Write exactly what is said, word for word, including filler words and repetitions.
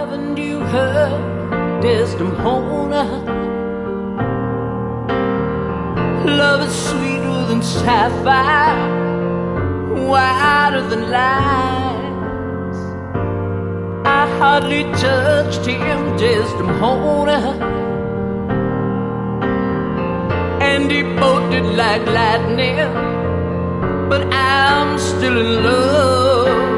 Haven't you heard Desdemona? Love is sweeter than sapphire, wider than lies. I hardly touched him, Desdemona, and he bolted like lightning, but I'm still in love.